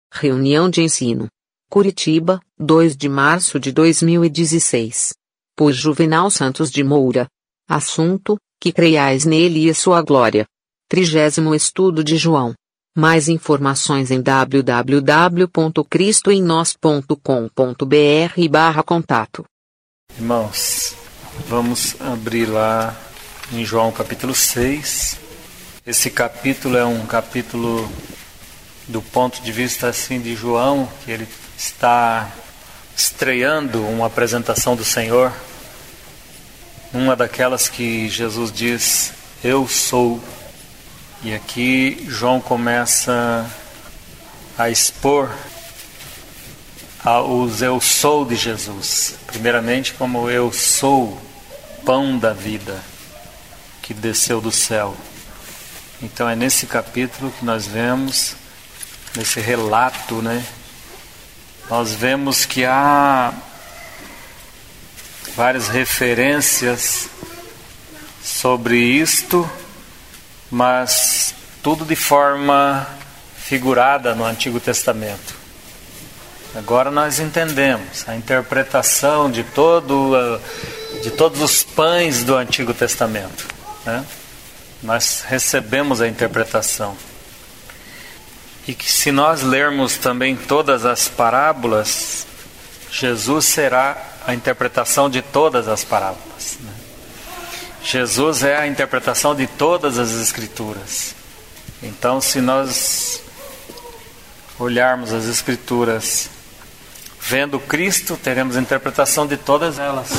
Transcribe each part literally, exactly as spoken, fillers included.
Reunião de ensino. Curitiba, dois de março de dois mil e dezesseis. Por Juvenal Santos de Moura. Assunto: que creiais nele e a sua glória. Trigésimo estudo de João. Mais informações em w w w ponto cristo em nós ponto com ponto b r barra contato. Irmãos, vamos abrir lá em João capítulo seis. Esse capítulo é um capítulo do ponto de vista assim de João, que ele está estreando uma apresentação do Senhor, uma daquelas que Jesus diz, eu sou. E aqui João começa a expor os eu sou de Jesus. Primeiramente como eu sou pão da vida que desceu do céu. Então é nesse capítulo que nós vemos, nesse relato, né? Nós vemos que há várias referências sobre isto, mas tudo de forma figurada no Antigo Testamento. Agora nós entendemos a interpretação de, todo, de todos os pães do Antigo Testamento, né? Nós recebemos a interpretação. E que se nós lermos também todas as parábolas, Jesus será a interpretação de todas as parábolas, né? Jesus é a interpretação de todas as Escrituras. Então, se nós olharmos as Escrituras vendo Cristo, teremos a interpretação de todas elas.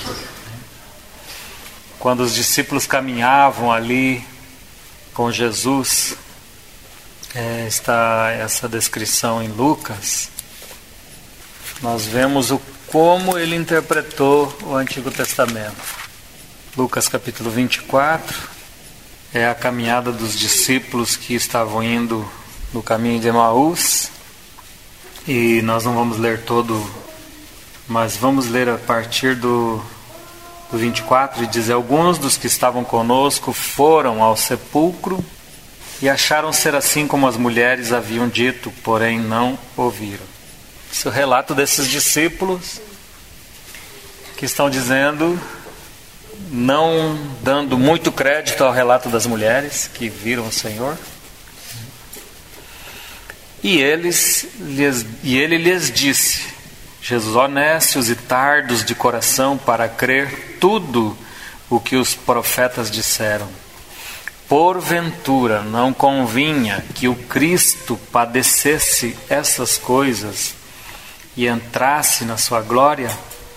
Quando os discípulos caminhavam ali com Jesus, é, está essa descrição em Lucas, nós vemos o como ele interpretou o Antigo Testamento. Lucas capítulo vinte e quatro é a caminhada dos discípulos que estavam indo no caminho de Emaús, e nós não vamos ler todo, mas vamos ler a partir do, do vinte e quatro, e diz, alguns dos que estavam conosco foram ao sepulcro e acharam ser assim como as mulheres haviam dito, porém não ouviram. Esse é o relato desses discípulos que estão dizendo, não dando muito crédito ao relato das mulheres que viram o Senhor. E, eles, lhes, e ele lhes disse, Jesus, honestos e tardos de coração para crer tudo o que os profetas disseram. Porventura não convinha que o Cristo padecesse essas coisas e entrasse na sua glória?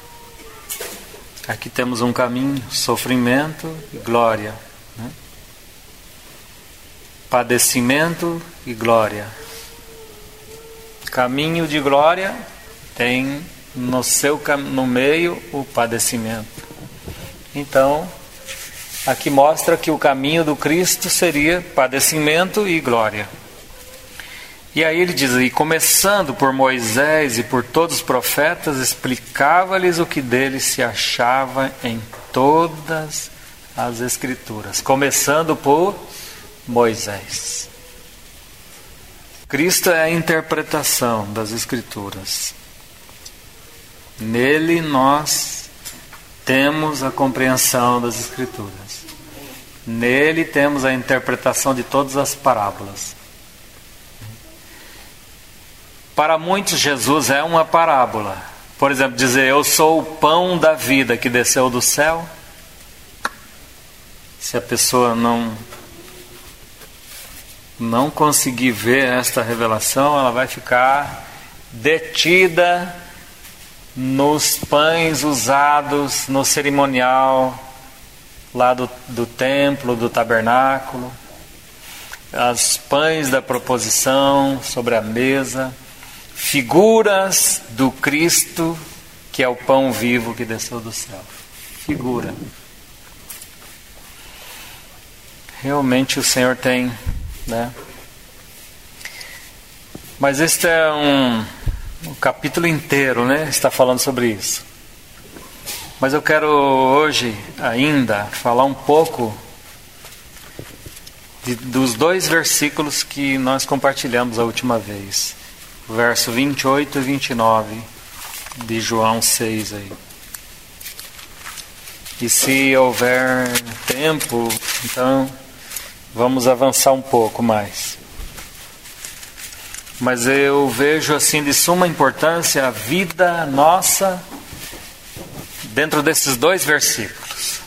Aqui temos um caminho, sofrimento e glória, né? Padecimento e glória. Caminho de glória tem no seu no meio o padecimento. Então, aqui mostra que o caminho do Cristo seria padecimento e glória. E aí ele diz, e começando por Moisés e por todos os profetas, explicava-lhes o que dele se achava em todas as Escrituras. Começando por Moisés. Cristo é a interpretação das Escrituras. Nele nós temos a compreensão das Escrituras. Nele temos a interpretação de todas as parábolas. Para muitos, Jesus é uma parábola. Por exemplo, dizer, eu sou o pão da vida que desceu do céu. Se a pessoa não, não conseguir ver esta revelação, ela vai ficar detida nos pães usados no cerimonial lá do, do templo, do tabernáculo. Os pães da proposição sobre a mesa. Figuras do Cristo, que é o pão vivo que desceu do céu. Figura. Realmente o Senhor tem, né? Mas este é um, um capítulo inteiro, né? Está falando sobre isso. Mas eu quero hoje ainda falar um pouco de, dos dois versículos que nós compartilhamos a última vez. verso vinte e oito e vinte e nove de João seis aí. E se houver tempo, então vamos avançar um pouco mais. Mas eu vejo assim de suma importância a vida nossa dentro desses dois versículos.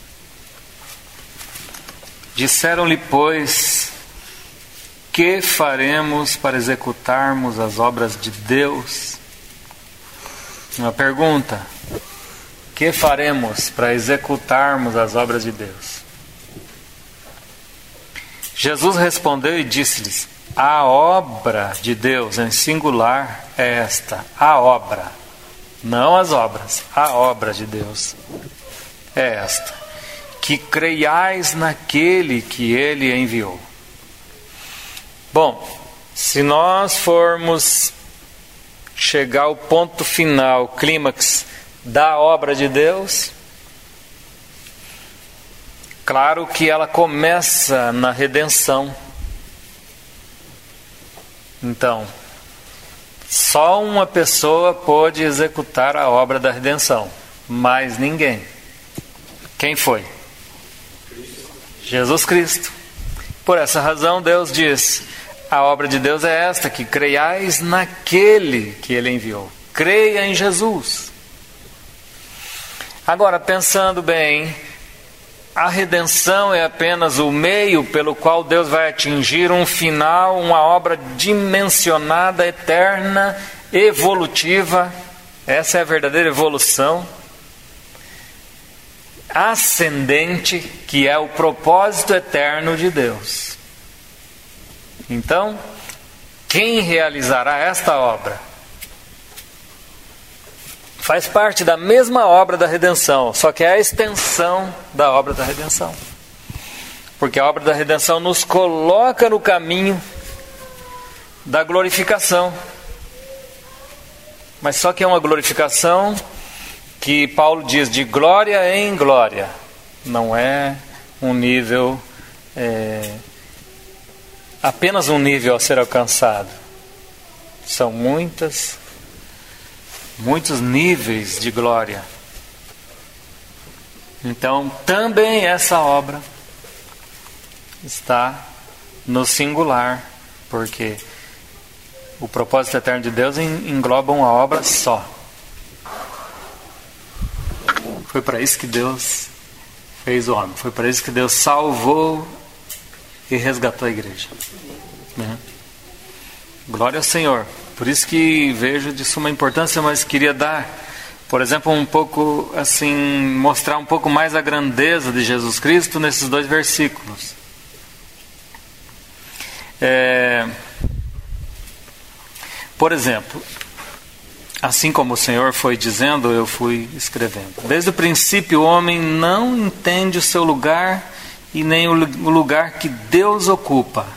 Disseram-lhe, pois, que faremos para executarmos as obras de Deus? Uma pergunta. Que faremos para executarmos as obras de Deus? Jesus respondeu e disse-lhes, a obra de Deus em singular é esta, a obra, não as obras, a obra de Deus é esta, que creiais naquele que Ele enviou. Bom, se nós formos chegar ao ponto final, clímax da obra de Deus, claro que ela começa na redenção. Então, só uma pessoa pôde executar a obra da redenção, mais ninguém. Quem foi? Jesus Cristo. Por essa razão Deus diz, a obra de Deus é esta, que creiais naquele que Ele enviou. Creia em Jesus. Agora, pensando bem, a redenção é apenas o meio pelo qual Deus vai atingir um final, uma obra dimensionada, eterna, evolutiva. Essa é a verdadeira evolução. Ascendente, que é o propósito eterno de Deus. Então, quem realizará esta obra? Faz parte da mesma obra da redenção, só que é a extensão da obra da redenção. Porque a obra da redenção nos coloca no caminho da glorificação. Mas só que é uma glorificação que Paulo diz de glória em glória. Não é um nível, é, apenas um nível a ser alcançado. São muitas Muitos níveis de glória. Então, também essa obra está no singular, porque o propósito eterno de Deus engloba uma obra só. Foi para isso que Deus fez o homem. Foi para isso que Deus salvou e resgatou a igreja. Né? Glória ao Senhor. Por isso que vejo de suma importância, mas queria dar, por exemplo, um pouco assim, mostrar um pouco mais a grandeza de Jesus Cristo nesses dois versículos. É, por exemplo, assim como o Senhor foi dizendo, eu fui escrevendo. Desde o princípio o homem não entende o seu lugar e nem o lugar que Deus ocupa.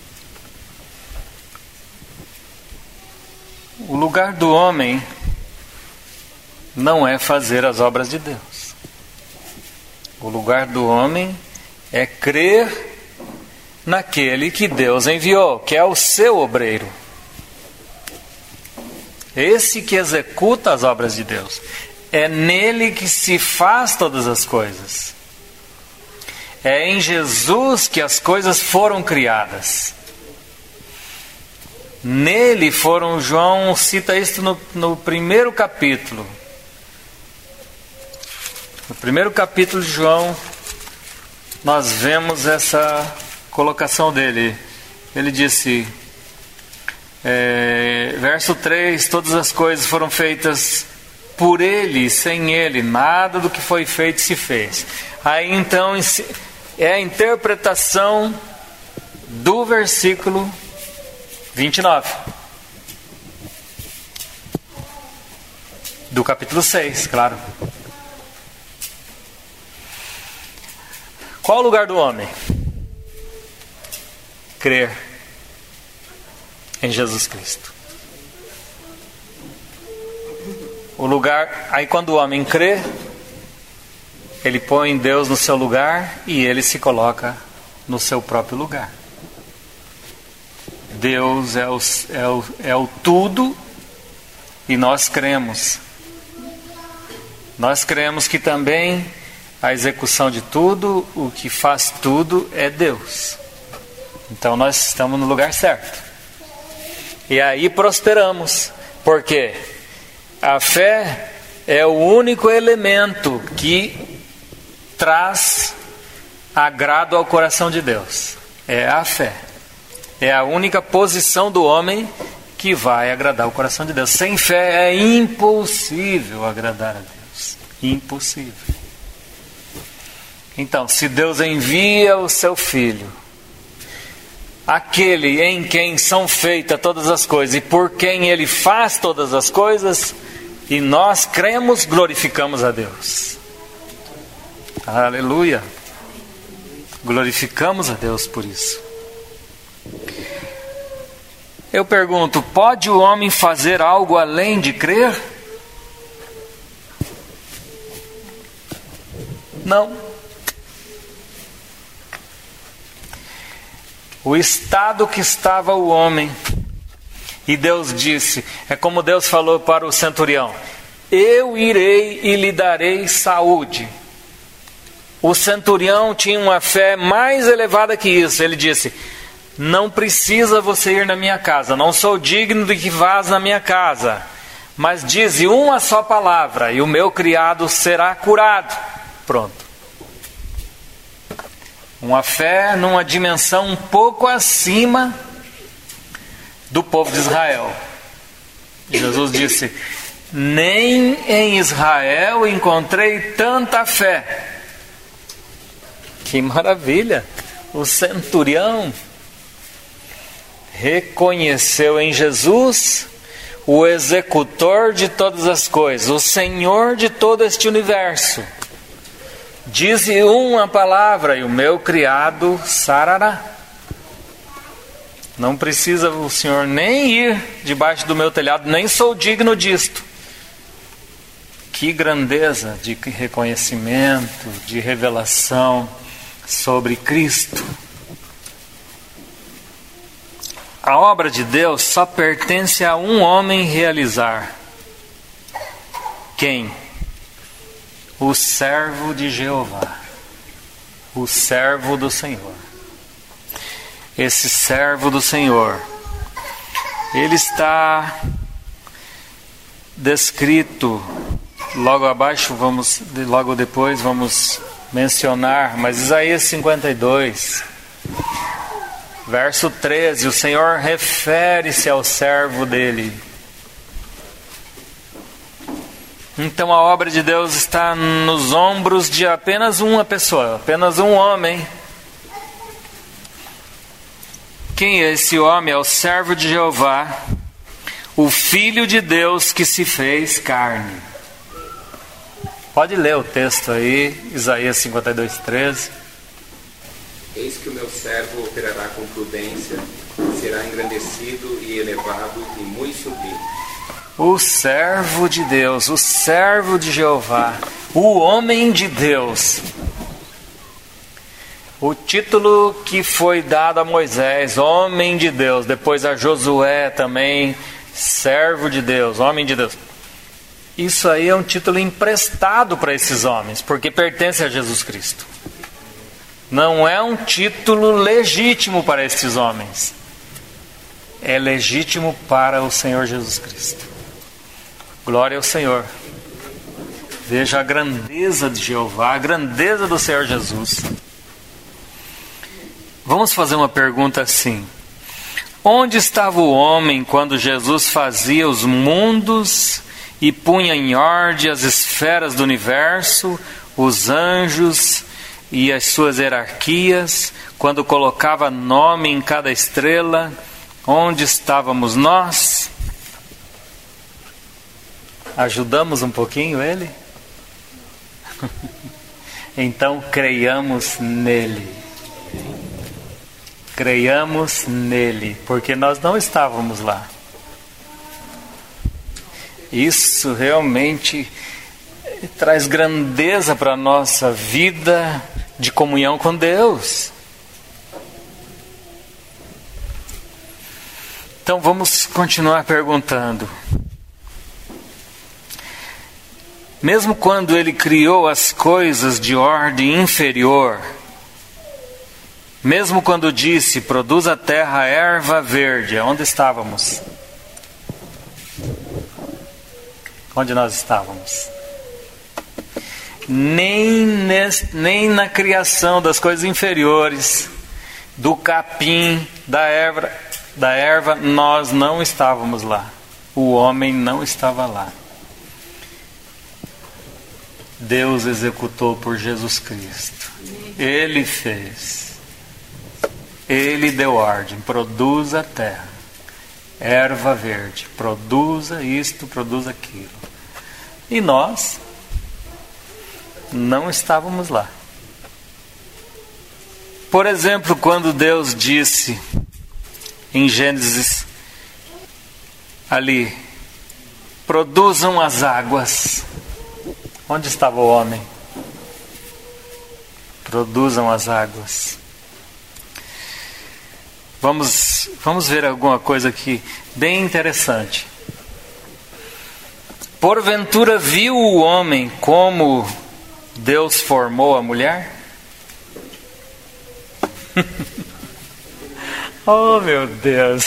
O lugar do homem não é fazer as obras de Deus. O lugar do homem é crer naquele que Deus enviou, que é o seu obreiro. Esse que executa as obras de Deus. É nele que se faz todas as coisas. É em Jesus que as coisas foram criadas. Nele foram, João cita isso no, no primeiro capítulo. No primeiro capítulo de João, nós vemos essa colocação dele. Ele disse, é, verso três, todas as coisas foram feitas por ele, sem ele, nada do que foi feito se fez. Aí então é a interpretação do versículo vinte e nove do capítulo seis, claro. Qual o lugar do homem? Crer em Jesus Cristo. O lugar, aí quando o homem crê, ele põe Deus no seu lugar e ele se coloca no seu próprio lugar. Deus é o, é o, é o tudo e nós cremos. Nós cremos que também a execução de tudo, o que faz tudo é Deus. Então nós estamos no lugar certo. E aí prosperamos. Por quê? A fé é o único elemento que traz agrado ao coração de Deus. É a fé. É a única posição do homem que vai agradar o coração de Deus. Sem fé é impossível agradar a Deus. Impossível. Então, se Deus envia o seu Filho, aquele em quem são feitas todas as coisas e por quem Ele faz todas as coisas, e nós cremos, glorificamos a Deus. Aleluia! Glorificamos a Deus por isso. Eu pergunto, pode o homem fazer algo além de crer? Não. O estado que estava o homem, e Deus disse, é como Deus falou para o centurião: eu irei e lhe darei saúde. O centurião tinha uma fé mais elevada que isso. Ele disse: não precisa você ir na minha casa, não sou digno de que vás na minha casa, mas dize uma só palavra e o meu criado será curado. Pronto. Uma fé numa dimensão um pouco acima do povo de Israel. Jesus disse: nem em Israel encontrei tanta fé. Que maravilha! O centurião reconheceu em Jesus o executor de todas as coisas, o Senhor de todo este universo. Dize uma palavra e o meu criado sarará. Não precisa o Senhor nem ir debaixo do meu telhado, nem sou digno disto. Que grandeza de reconhecimento, de revelação sobre Cristo. A obra de Deus só pertence a um homem realizar. Quem? O servo de Jeová, o servo do Senhor. Esse servo do Senhor, ele está descrito logo abaixo, vamos, logo depois vamos mencionar, mas Isaías cinquenta e dois, verso treze, o Senhor refere-se ao servo dele. Então a obra de Deus está nos ombros de apenas uma pessoa, apenas um homem. Quem é esse homem? É o servo de Jeová, o Filho de Deus que se fez carne. Pode ler o texto aí, Isaías cinquenta e dois, treze. Eis que o meu servo operará com prudência, será engrandecido e elevado e muito sublime. O servo de Deus, o servo de Jeová, o homem de Deus. O título que foi dado a Moisés, homem de Deus, depois a Josué também, servo de Deus, homem de Deus. Isso aí é um título emprestado para esses homens, porque pertence a Jesus Cristo. Não é um título legítimo para esses homens. É legítimo para o Senhor Jesus Cristo. Glória ao Senhor. Veja a grandeza de Jeová, a grandeza do Senhor Jesus. Vamos fazer uma pergunta assim: onde estava o homem quando Jesus fazia os mundos e punha em ordem as esferas do universo, os anjos e as suas hierarquias, quando colocava nome em cada estrela? Onde estávamos nós? Ajudamos um pouquinho ele? Então creiamos nele. Creiamos nele, porque nós não estávamos lá. Isso realmente traz grandeza para a nossa vida de comunhão com Deus. Então vamos continuar perguntando. Mesmo quando ele criou as coisas de ordem inferior, mesmo quando disse, produz a terra erva verde, onde estávamos? Onde nós estávamos? Nem, nesse, nem na criação das coisas inferiores, do capim, da erva, da erva, nós não estávamos lá. O homem não estava lá. Deus executou por Jesus Cristo. Ele fez. Ele deu ordem. Produza a terra. Erva verde. Produza isto, produza aquilo. E nós não estávamos lá. Por exemplo, quando Deus disse em Gênesis ali, produzam as águas. Onde estava o homem? Produzam as águas. Vamos, vamos ver alguma coisa aqui bem interessante. Porventura viu o homem como Deus formou a mulher? Oh, meu Deus!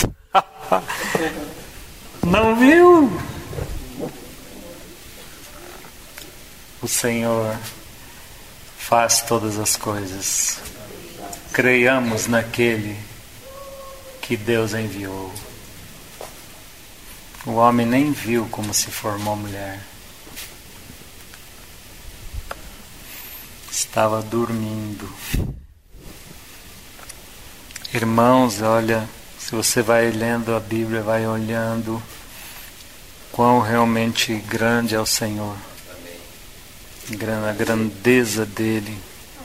Não viu? O Senhor faz todas as coisas. Creiamos naquele que Deus enviou. O homem nem viu como se formou a mulher. Estava dormindo. Irmãos, olha, se você vai lendo a Bíblia, vai olhando quão realmente grande é o Senhor. A grandeza dele.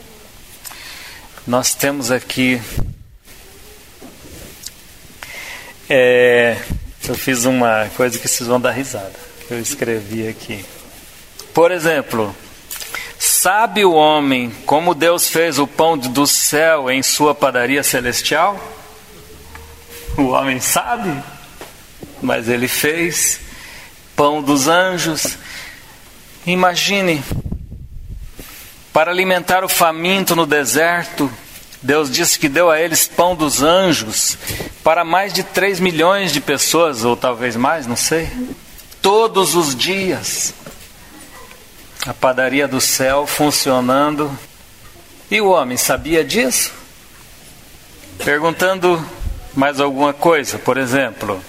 Nós temos aqui é, eu fiz uma coisa que vocês vão dar risada, que eu escrevi aqui. Por exemplo, sabe o homem como Deus fez o pão do céu em sua padaria celestial? O homem sabe, mas ele fez pão dos anjos. Imagine, para alimentar o faminto no deserto, Deus disse que deu a eles pão dos anjos para mais de três milhões de pessoas, ou talvez mais, não sei, todos os dias. A padaria do céu funcionando. E o homem sabia disso? Perguntando mais alguma coisa, por exemplo,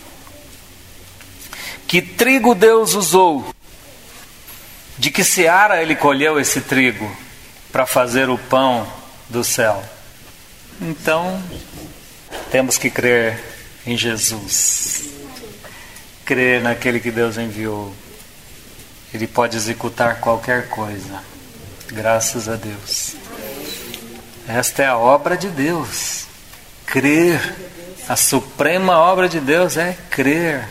que trigo Deus usou? De que seara ele colheu esse trigo para fazer o pão do céu? Então, temos que crer em Jesus. Crer naquele que Deus enviou. Ele pode executar qualquer coisa. Graças a Deus. Esta é a obra de Deus. Crer. A suprema obra de Deus é crer.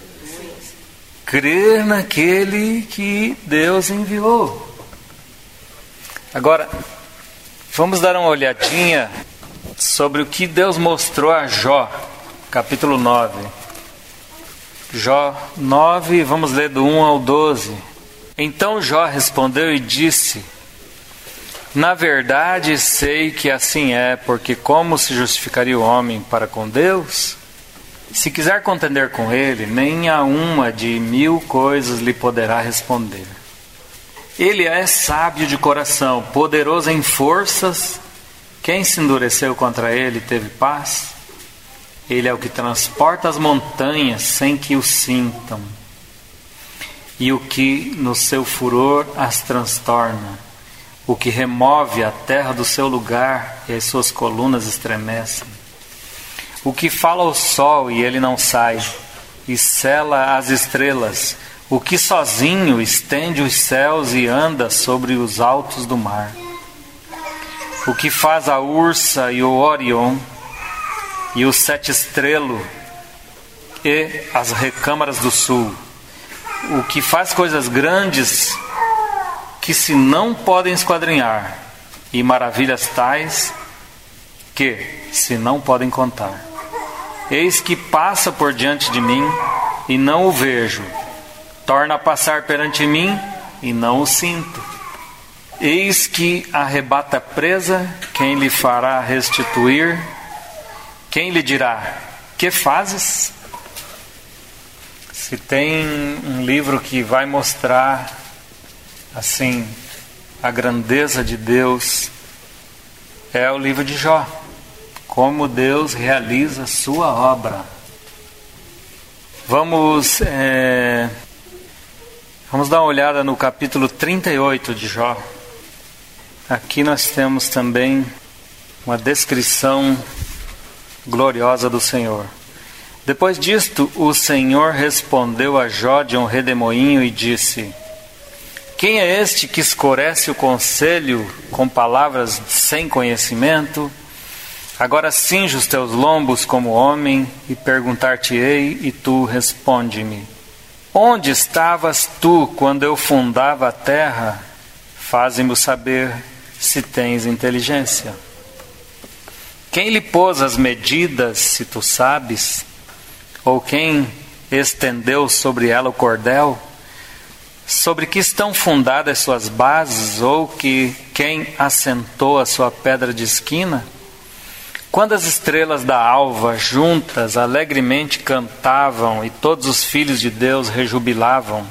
Crer naquele que Deus enviou. Agora, vamos dar uma olhadinha sobre o que Deus mostrou a Jó, capítulo nove. Jó nove, vamos ler do um ao doze. Então Jó respondeu e disse: na verdade sei que assim é, porque como se justificaria o homem para com Deus? Se quiser contender com ele, nem a uma de mil coisas lhe poderá responder. Ele é sábio de coração, poderoso em forças. Quem se endureceu contra ele teve paz. Ele é o que transporta as montanhas sem que o sintam, e o que no seu furor as transtorna, o que remove a terra do seu lugar e as suas colunas estremecem. O que fala ao sol e ele não sai, e sela as estrelas, o que sozinho estende os céus e anda sobre os altos do mar. O que faz a Ursa e o Orion, e o sete estrelo, e as recâmaras do sul. O que faz coisas grandes que se não podem esquadrinhar, e maravilhas tais que se não podem contar. Eis que passa por diante de mim e não o vejo. Torna a passar perante mim e não o sinto. Eis que arrebata a presa, quem lhe fará restituir? Quem lhe dirá, que fazes? Se tem um livro que vai mostrar, assim, a grandeza de Deus, é o livro de Jó. Como Deus realiza sua obra. Vamos, é, vamos dar uma olhada no capítulo trinta e oito de Jó. Aqui nós temos também uma descrição gloriosa do Senhor. Depois disto, o Senhor respondeu a Jó de um redemoinho e disse: quem é este que escurece o conselho com palavras sem conhecimento? Agora cinge os teus lombos como homem e perguntar-te-ei, e tu responde-me. Onde estavas tu quando eu fundava a terra? Faze-me saber se tens inteligência. Quem lhe pôs as medidas, se tu sabes? Ou quem estendeu sobre ela o cordel? Sobre que estão fundadas suas bases? Ou que quem assentou a sua pedra de esquina? Quando as estrelas da alva juntas alegremente cantavam e todos os filhos de Deus rejubilavam?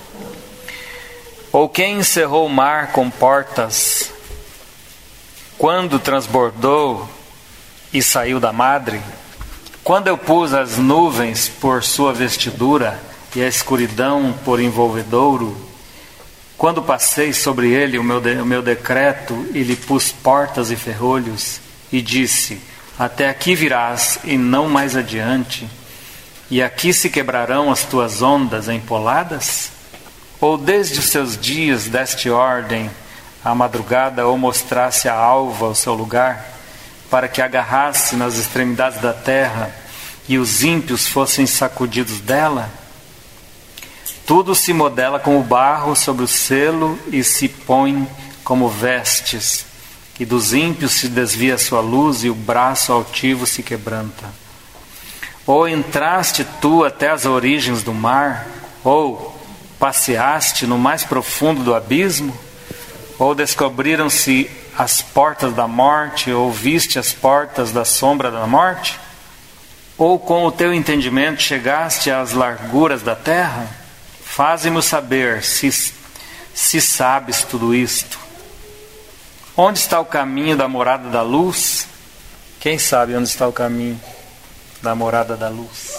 Ou quem encerrou o mar com portas? Quando transbordou e saiu da madre? Quando eu pus as nuvens por sua vestidura e a escuridão por envolvedouro? Quando passei sobre ele o meu, de, o meu decreto e lhe pus portas e ferrolhos e disse: até aqui virás e não mais adiante, e aqui se quebrarão as tuas ondas empoladas? Ou desde os seus dias deste ordem à madrugada, ou mostrasse a alva o seu lugar, para que agarrasse nas extremidades da terra e os ímpios fossem sacudidos dela? Tudo se modela como barro sobre o selo e se põe como vestes, e dos ímpios se desvia a sua luz e o braço altivo se quebranta. Ou entraste tu até as origens do mar, ou passeaste no mais profundo do abismo? Ou descobriram-se as portas da morte, ou viste as portas da sombra da morte? Ou com o teu entendimento chegaste às larguras da terra? Faze-me saber se, se sabes tudo isto. Onde está o caminho da morada da luz? Quem sabe onde está o caminho da morada da luz?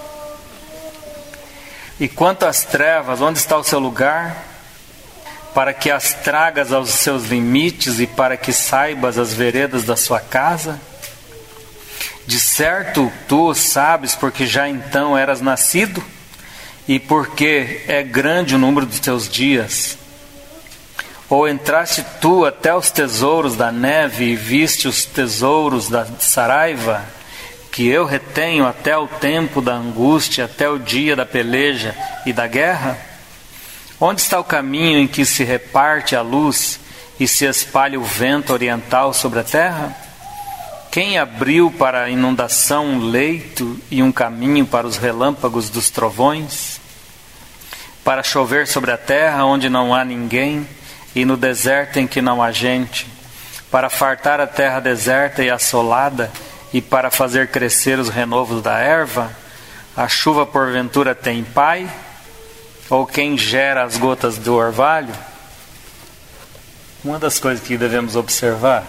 E quanto às trevas, onde está o seu lugar? Para que as tragas aos seus limites e para que saibas as veredas da sua casa? De certo tu o sabes, porque já então eras nascido, e porque é grande o número dos teus dias. Ou entraste tu até os tesouros da neve e viste os tesouros da saraiva, que eu retenho até o tempo da angústia, até o dia da peleja e da guerra? Onde está o caminho em que se reparte a luz e se espalha o vento oriental sobre a terra? Quem abriu para a inundação um leito e um caminho para os relâmpagos dos trovões? Para chover sobre a terra onde não há ninguém e no deserto em que não há gente? Para fartar a terra deserta e assolada e para fazer crescer os renovos da erva? A chuva porventura tem pai? Ou quem gera as gotas do orvalho? Uma das coisas que devemos observar,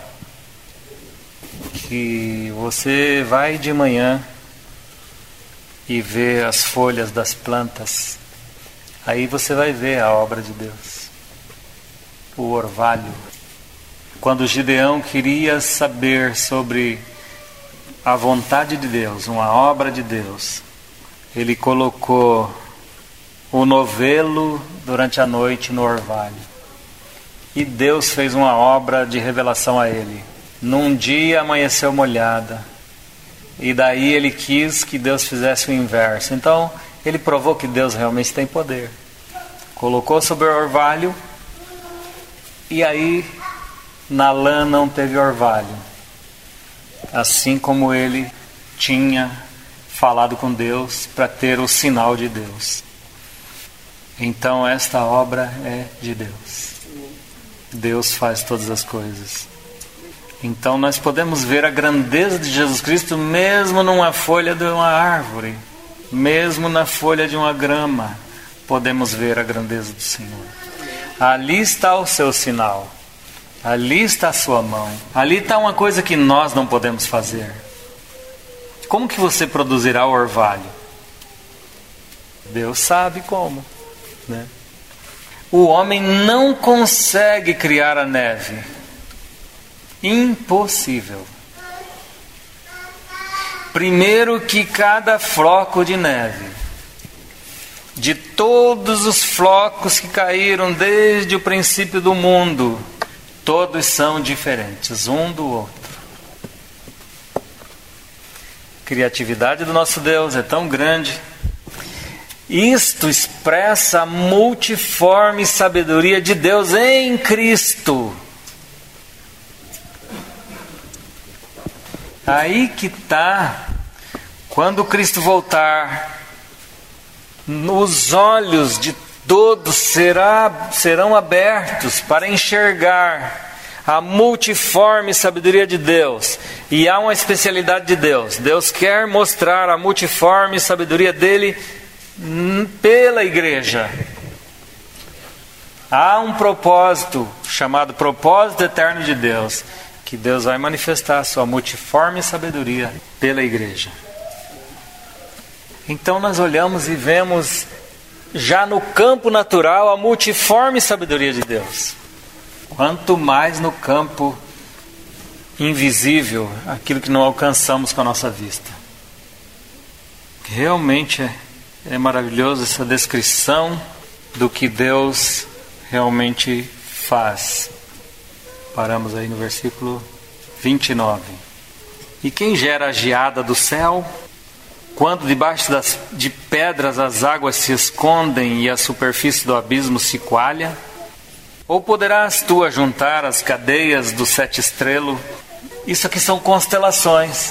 que você vai de manhã e vê as folhas das plantas, aí você vai ver a obra de Deus, o orvalho. Quando Gideão queria saber sobre a vontade de Deus, uma obra de Deus, ele colocou o novelo durante a noite no orvalho. E Deus fez uma obra de revelação a ele. Num dia amanheceu molhada. E daí ele quis que Deus fizesse o inverso. Então ele provou que Deus realmente tem poder. Colocou sobre o orvalho. E aí na lã não teve orvalho. Assim como ele tinha falado com Deus para ter o sinal de Deus. Então esta obra é de Deus. Deus faz todas as coisas. Então nós podemos ver a grandeza de Jesus Cristo mesmo numa folha de uma árvore, mesmo na folha de uma grama, podemos ver a grandeza do Senhor. Ali está o seu sinal, ali está a sua mão, ali está uma coisa que nós não podemos fazer. Como que você produzirá o orvalho? Deus sabe como, né? O homem não consegue criar a neve. Impossível. Primeiro que cada floco de neve, de todos os flocos que caíram desde o princípio do mundo, todos são diferentes, um do outro. A criatividade do nosso Deus é tão grande. Isto expressa a multiforme sabedoria de Deus em Cristo. Aí que está, quando Cristo voltar, os olhos de todos será, serão abertos para enxergar a multiforme sabedoria de Deus. E há uma especialidade de Deus. Deus quer mostrar a multiforme sabedoria dele pela igreja. Há um propósito chamado propósito eterno de Deus, que Deus vai manifestar a sua multiforme sabedoria pela igreja. Então nós olhamos e vemos já no campo natural a multiforme sabedoria de Deus. Quanto mais no campo invisível, aquilo que não alcançamos com a nossa vista. Realmente é, é maravilhoso essa descrição do que Deus realmente faz. Paramos aí no versículo vinte e nove. E quem gera a geada do céu, quando debaixo das, de pedras as águas se escondem e a superfície do abismo se coalha? Ou poderás tu ajuntar as cadeias do sete estrelo? Isso aqui são constelações.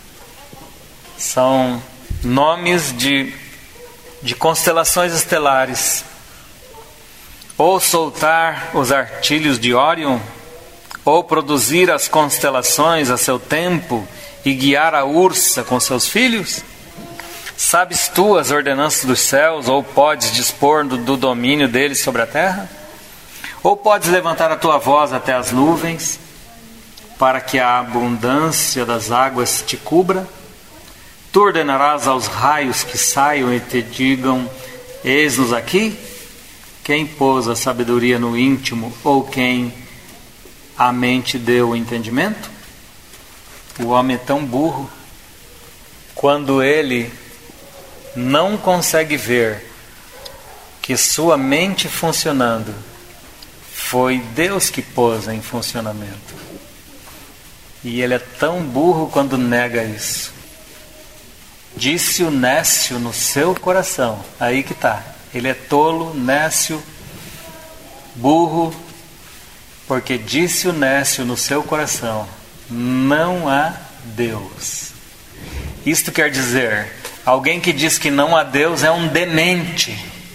São nomes de, de constelações estelares. Ou soltar os artilhos de Órion? Ou produzir as constelações a seu tempo e guiar a ursa com seus filhos? Sabes tu as ordenanças dos céus, ou podes dispor do, do domínio deles sobre a terra? Ou podes levantar a tua voz até as nuvens, para que a abundância das águas te cubra? Tu ordenarás aos raios que saiam e te digam, eis-nos aqui? Quem pôs a sabedoria no íntimo, ou quem a mente deu o entendimento? O homem é tão burro, quando ele não consegue ver que sua mente funcionando foi Deus que pôs em funcionamento. E ele é tão burro quando nega isso. Disse o nécio no seu coração. Aí que está. Ele é tolo, nécio, burro, porque disse o nécio no seu coração, não há Deus. Isto quer dizer, alguém que diz que não há Deus é um demente.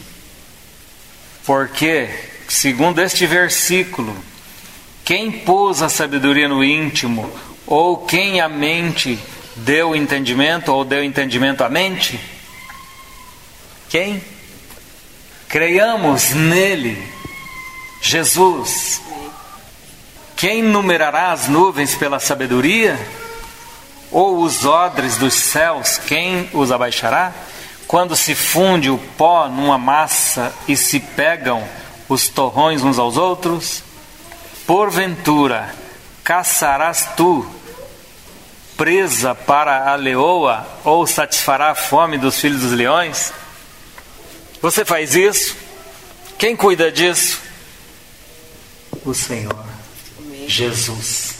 Porque, segundo este versículo, quem pôs a sabedoria no íntimo, ou quem a mente deu entendimento, ou deu entendimento à mente? Quem? Creiamos nele, Jesus. Quem numerará as nuvens pela sabedoria? Ou os odres dos céus, quem os abaixará? Quando se funde o pó numa massa e se pegam os torrões uns aos outros? Porventura, caçarás tu presa para a leoa, ou satisfará a fome dos filhos dos leões? Você faz isso? Quem cuida disso? O Senhor Jesus.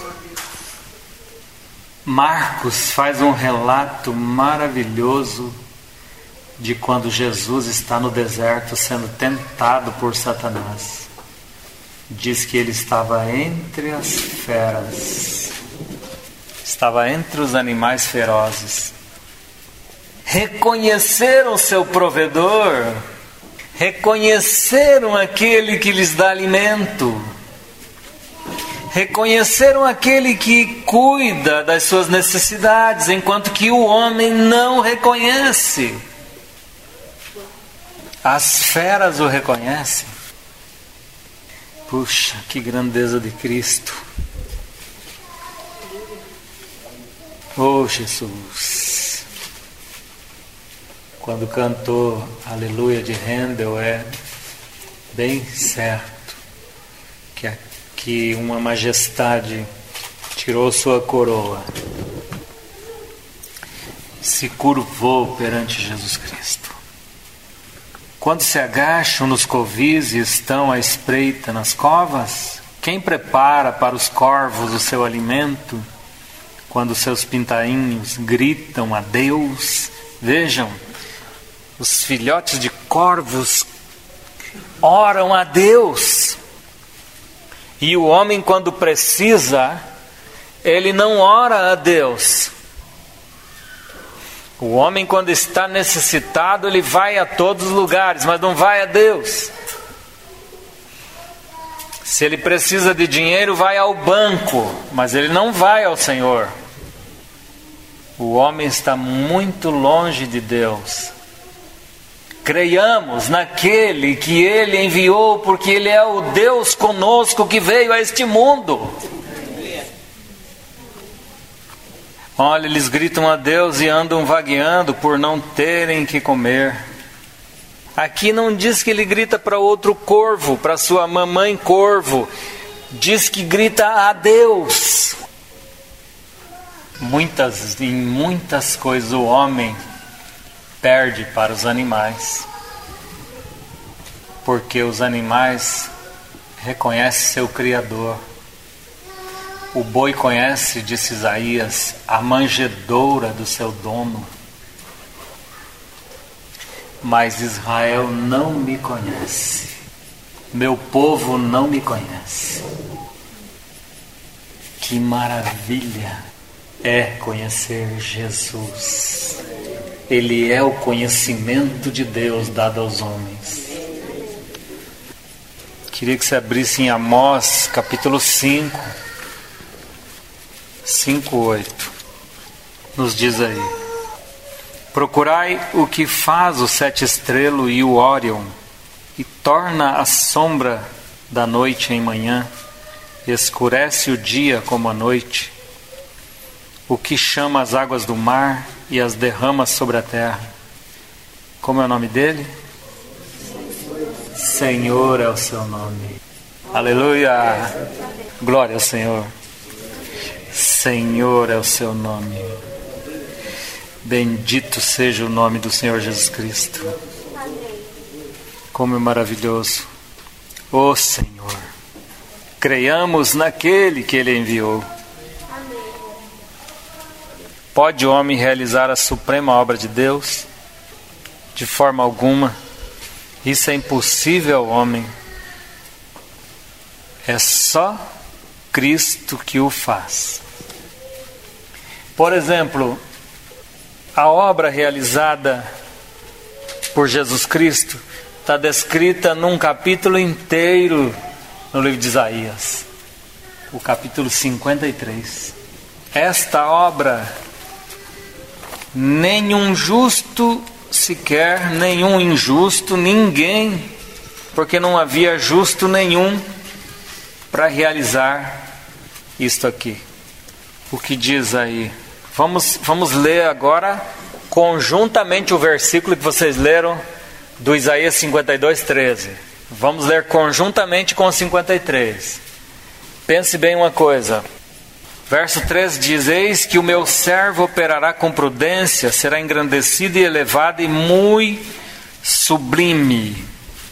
Marcos faz um relato maravilhoso de quando Jesus está no deserto sendo tentado por Satanás. Diz que ele estava entre as feras, estava entre os animais ferozes. reconheceram seu provedor, reconheceram aquele que lhes dá alimento, reconheceram aquele que cuida das suas necessidades, enquanto que o homem não reconhece. As feras o reconhecem. Puxa, que grandeza de Cristo. Oh, Jesus. Quando cantou Aleluia de Handel, é bem certo que, que uma majestade tirou sua coroa, se curvou perante Jesus Cristo. Quando se agacham nos covis e estão à espreita nas covas, quem prepara para os corvos o seu alimento? Quando seus pintainhos gritam a Deus, vejam, os filhotes de corvos oram a Deus. E o homem, quando precisa, ele não ora a Deus. O homem, quando está necessitado, ele vai a todos os lugares, mas não vai a Deus. Se ele precisa de dinheiro, vai ao banco, mas ele não vai ao Senhor. O homem está muito longe de Deus. Creiamos naquele que Ele enviou, porque Ele é o Deus conosco que veio a este mundo. Olha, eles gritam a Deus e andam vagueando por não terem que comer. Aqui não diz que ele grita para outro corvo, para sua mamãe corvo. Diz que grita a Deus. Muitas, em muitas coisas o homem perde para os animais. Porque os animais reconhecem seu Criador. O boi conhece, disse Isaías, a manjedoura do seu dono. Mas Israel não me conhece. Meu povo não me conhece. Que maravilha é conhecer Jesus. Ele é o conhecimento de Deus dado aos homens. Queria que você abrisse em Amós capítulo cinco. cinco, oito. Nos diz aí: procurai o que faz o sete estrelo e o Órion, e torna a sombra da noite em manhã, escurece o dia como a noite, o que chama as águas do mar e as derrama sobre a terra. Como é o nome dele? Senhor é o seu nome. Aleluia! Glória ao Senhor. Senhor é o seu nome. Bendito seja o nome do Senhor Jesus Cristo. Como é maravilhoso. Ó Senhor, creiamos naquele que Ele enviou. Pode o homem realizar a suprema obra de Deus? De forma alguma. Isso é impossível ao homem. É só Cristo que o faz. Por exemplo, a obra realizada por Jesus Cristo está descrita num capítulo inteiro no livro de Isaías, o capítulo cinquenta e três. Esta obra, nenhum justo sequer, nenhum injusto, ninguém, porque não havia justo nenhum para realizar isto aqui. O que diz aí? Vamos, vamos ler agora conjuntamente o versículo que vocês leram do Isaías cinquenta e dois, treze. Vamos ler conjuntamente com o cinquenta e três. Pense bem uma coisa. Verso treze diz: eis que o meu servo operará com prudência, será engrandecido e elevado e muito sublime.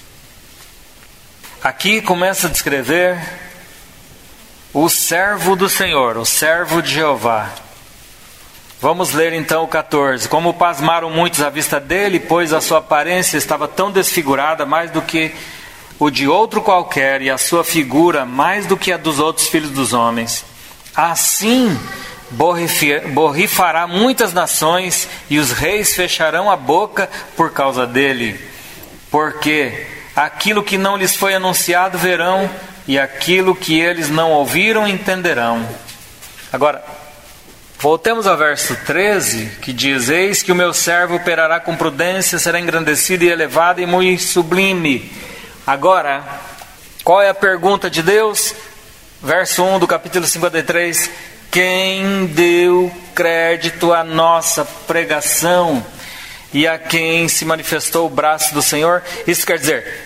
Aqui começa a descrever o servo do Senhor, o servo de Jeová. Vamos ler então o catorze. Como pasmaram muitos à vista dele, pois a sua aparência estava tão desfigurada, mais do que o de outro qualquer, e a sua figura mais do que a dos outros filhos dos homens. Assim borrifará muitas nações, e os reis fecharão a boca por causa dele. Porque aquilo que não lhes foi anunciado verão, e aquilo que eles não ouviram entenderão. Agora, voltemos ao verso treze, que diz: eis que o meu servo operará com prudência, será engrandecido e elevado e muito sublime. Agora, qual é a pergunta de Deus? Verso um do capítulo cinquenta e três: quem deu crédito à nossa pregação e a quem se manifestou o braço do Senhor? Isso quer dizer,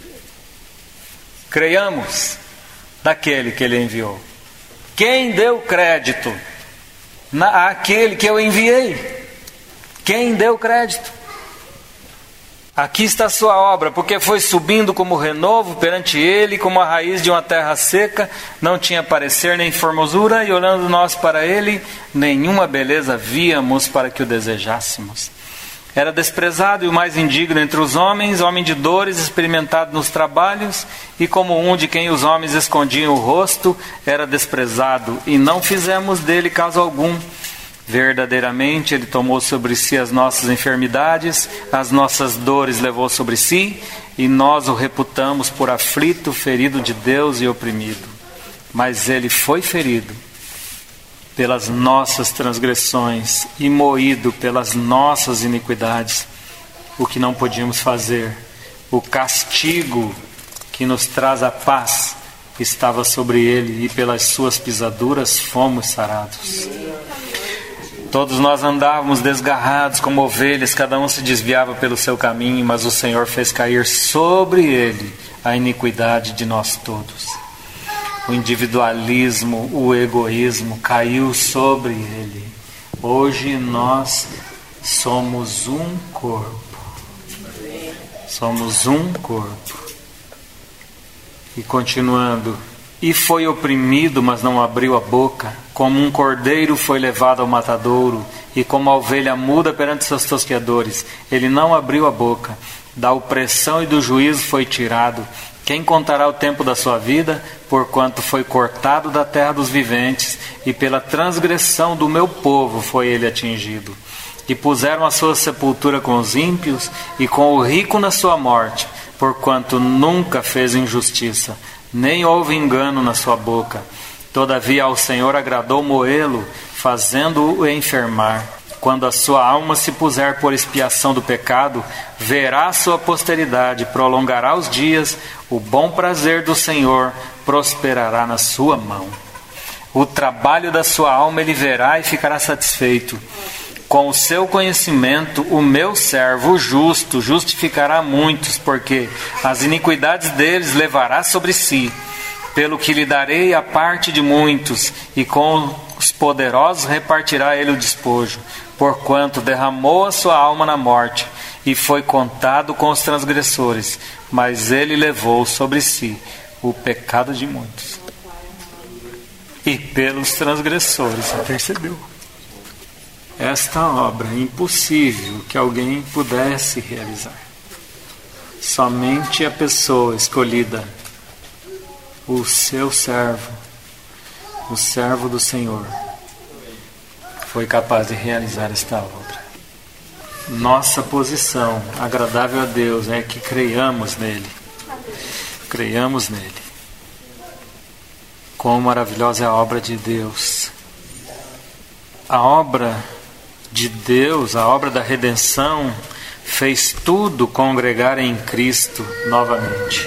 creiamos naquele que Ele enviou. Quem deu crédito? Na, àquele que eu enviei. Quem deu crédito? Aqui está a sua obra, porque foi subindo como renovo perante ele, como a raiz de uma terra seca, não tinha parecer nem formosura, e olhando nós para ele, nenhuma beleza víamos para que o desejássemos. Era desprezado e o mais indigno entre os homens, homem de dores, experimentado nos trabalhos, e como um de quem os homens escondiam o rosto, era desprezado, e não fizemos dele caso algum. Verdadeiramente Ele tomou sobre si as nossas enfermidades, as nossas dores levou sobre si, e nós o reputamos por aflito, ferido de Deus e oprimido. Mas Ele foi ferido pelas nossas transgressões e moído pelas nossas iniquidades. O que não podíamos fazer, o castigo que nos traz a paz, estava sobre Ele, e pelas suas pisaduras fomos sarados. Todos nós andávamos desgarrados como ovelhas, cada um se desviava pelo seu caminho, mas o Senhor fez cair sobre Ele a iniquidade de nós todos. O individualismo, o egoísmo caiu sobre Ele. Hoje nós somos um corpo. Somos um corpo. E continuando: e foi oprimido, mas não abriu a boca. Como um cordeiro foi levado ao matadouro, e como a ovelha muda perante seus tosqueadores, ele não abriu a boca. Da opressão e do juízo foi tirado. Quem contará o tempo da sua vida? Porquanto foi cortado da terra dos viventes, e pela transgressão do meu povo foi ele atingido. E puseram a sua sepultura com os ímpios, e com o rico na sua morte, porquanto nunca fez injustiça, nem houve engano na sua boca. Todavia ao Senhor agradou moê-lo, fazendo-o enfermar. Quando a sua alma se puser por expiação do pecado, verá a sua posteridade, prolongará os dias, o bom prazer do Senhor prosperará na sua mão. O trabalho da sua alma ele verá e ficará satisfeito. Com o seu conhecimento, o meu servo justo justificará muitos, porque as iniquidades deles levará sobre si. Pelo que lhe darei a parte de muitos, e com os poderosos repartirá ele o despojo, porquanto derramou a sua alma na morte, e foi contado com os transgressores, mas ele levou sobre si o pecado de muitos. E pelos transgressores intercedeu. Esta obra é impossível que alguém pudesse realizar. Somente a pessoa escolhida, o seu servo, o servo do Senhor, foi capaz de realizar esta obra. Nossa posição agradável a Deus é que creiamos nele. Creiamos nele. Quão maravilhosa é a obra de Deus. A obra de Deus, a obra da redenção, fez tudo congregar em Cristo novamente.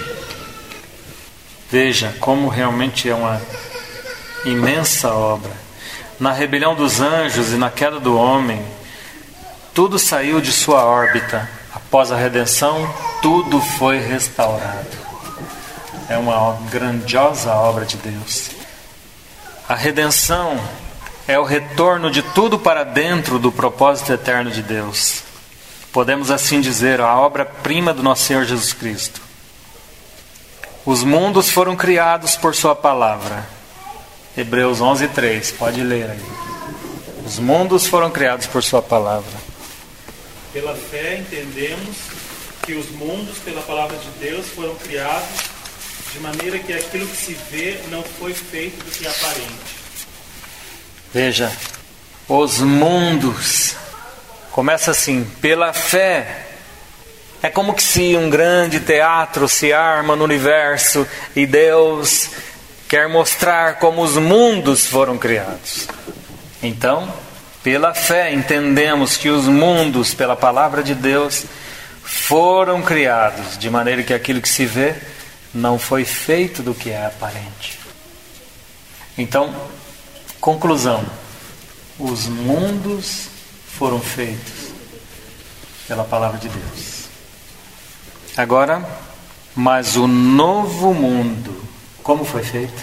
Veja como realmente é uma imensa obra. Na rebelião dos anjos e na queda do homem, tudo saiu de sua órbita. Após a redenção, tudo foi restaurado. É uma grandiosa obra de Deus. A redenção é o retorno de tudo para dentro do propósito eterno de Deus. Podemos assim dizer, a obra-prima do nosso Senhor Jesus Cristo. Os mundos foram criados por sua palavra. Hebreus onze, três, pode ler aí. Os mundos foram criados por sua palavra. Pela fé entendemos que os mundos, pela palavra de Deus, foram criados de maneira que aquilo que se vê não foi feito do que é aparente. Veja, os mundos. Começa assim, pela fé. É como que se um grande teatro se arma no universo e Deus quer mostrar como os mundos foram criados. Então, pela fé entendemos que os mundos, pela palavra de Deus, foram criados, de maneira que aquilo que se vê não foi feito do que é aparente. Então, conclusão: os mundos foram feitos pela palavra de Deus. Agora, mas o novo mundo, como foi feito?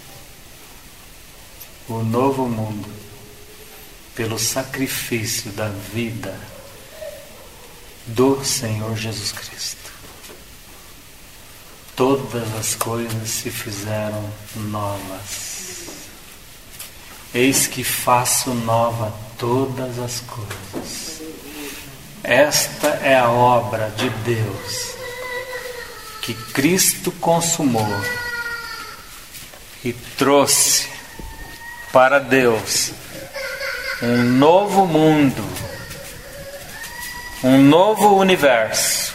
O novo mundo, pelo sacrifício da vida do Senhor Jesus Cristo. Todas as coisas se fizeram novas. Eis que faço nova todas as coisas. Esta é a obra de Deus que Cristo consumou e trouxe para Deus um novo mundo, um novo universo.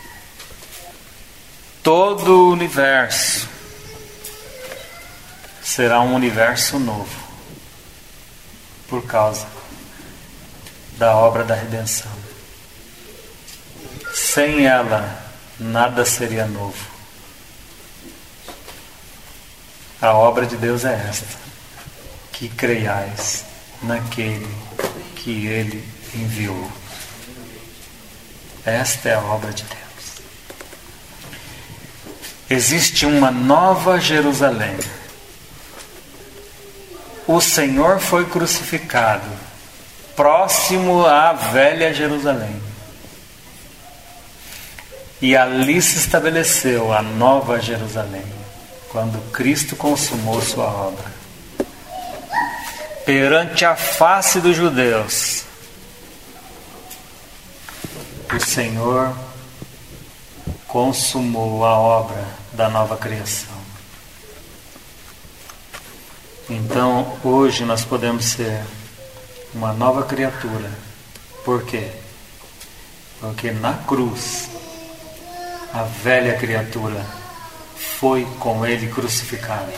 Todo o universo será um universo novo por causa da obra da redenção. Sem ela, nada seria novo. A obra de Deus é esta: que creiais naquele que Ele enviou. Esta é a obra de Deus. Existe uma nova Jerusalém. O Senhor foi crucificado próximo à velha Jerusalém. E ali se estabeleceu a nova Jerusalém, quando Cristo consumou sua obra. Perante a face dos judeus, o Senhor consumou a obra da nova criação. Então, hoje nós podemos ser uma nova criatura. Por quê? Porque na cruz, a velha criatura foi com Ele crucificada.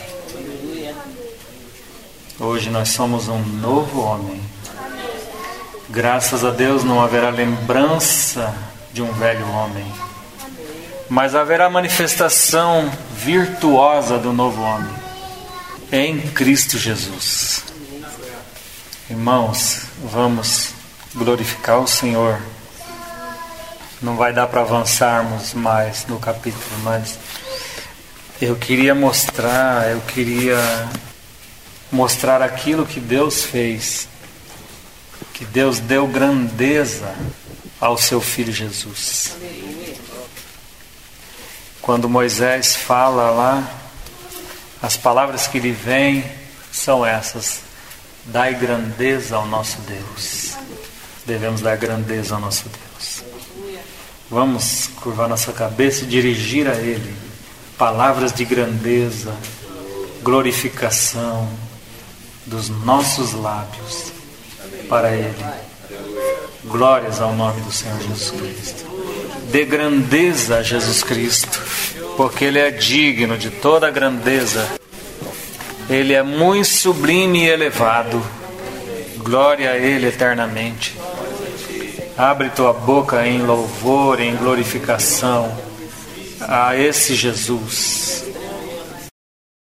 Hoje nós somos um novo homem. Graças a Deus não haverá lembrança de um velho homem, mas haverá manifestação virtuosa do novo homem em Cristo Jesus. Irmãos, vamos glorificar o Senhor. Não vai dar para avançarmos mais no capítulo, mas eu queria mostrar, eu queria mostrar aquilo que Deus fez, que Deus deu grandeza ao seu Filho Jesus. Quando Moisés fala lá, as palavras que lhe vêm são essas: dai grandeza ao nosso Deus. Devemos dar grandeza ao nosso Deus. Vamos curvar nossa cabeça e dirigir a Ele palavras de grandeza, glorificação dos nossos lábios para Ele. Glórias ao nome do Senhor Jesus Cristo. Dê grandeza a Jesus Cristo, porque Ele é digno de toda a grandeza. Ele é muito sublime e elevado. Glória a Ele eternamente. Abre tua boca em louvor, em glorificação a esse Jesus.